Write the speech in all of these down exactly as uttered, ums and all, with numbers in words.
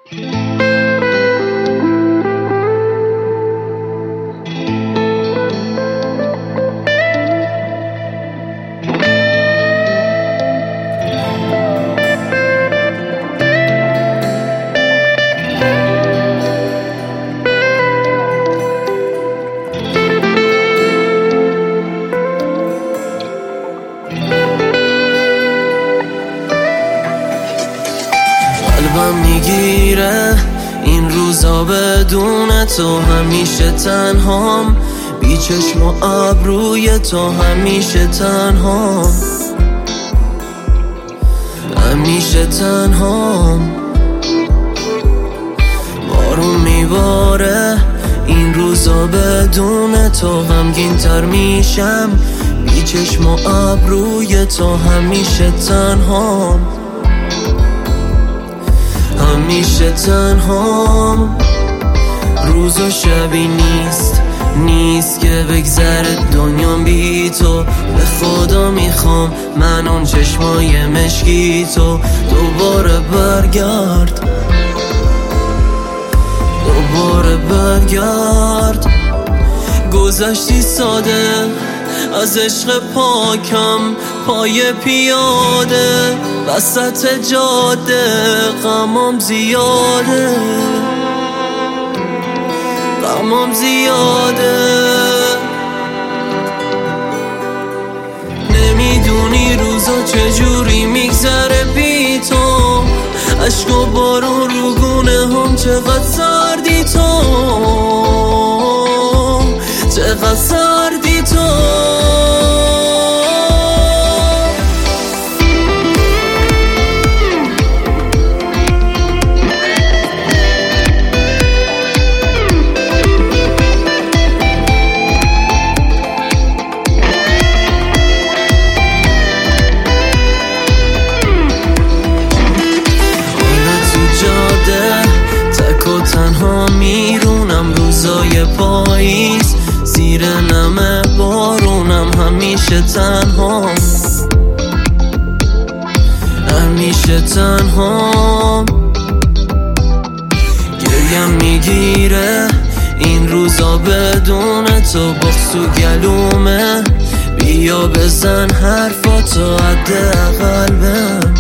قلبم میگیره این روزا بدون تو، همیشه تنهام بی چشم و ابروی تو، همیشه تنهام همیشه تنهام. بارون میباره این روزا بدون تو، غمگین تر میشم بی چشم و ابروی تو، همیشه تنهام همیشه تنهام. روز و شبی نیست نیست که بگذره دنیام بی تو، به خدا میخوام من اون چشمای مشکی تو دوباره برگرد دوباره برگرد. گذشتی ساده از عشق پاکم، پای پیاده وسط جاده، غمام زیاده غمام زیاده. نمیدونی روزا چجوری میگذره بی تو، عشق و بارون رو گونه هم، چقدر سردی تو چقدر سردی تو. تنها میرونم روزای پاییز، زیر نم بارونم، همیشه تنهام همیشه تنهام. گریم میگیره این روزا بدون تو، بغض و گلومه بیا بزن حرفاتو، حداقل بهم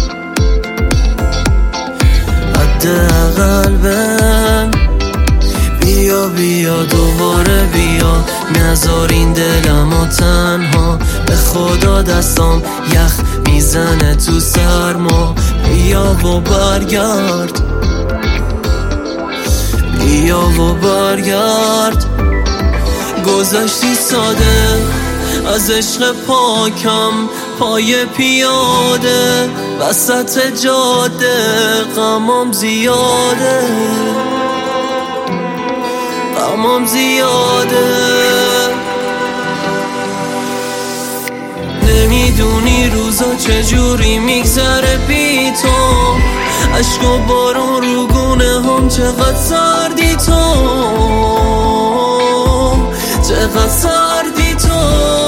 حداقل بهم. بیا بیا دوباره بیا، نذار این دلمو تنها، به خدا دستام یخ میزنه تو سرما. بیا و برگرد بیا و برگرد. گذشتی ساده از عشق پاکم، پای پیاده وسط جاده، غمام زیاده غمام زیاده. نمیدونی روزا چجوری میگذره بی تو، عشق و بارون رو گونه هم، چقدر سردی تو چقدر سردی تو.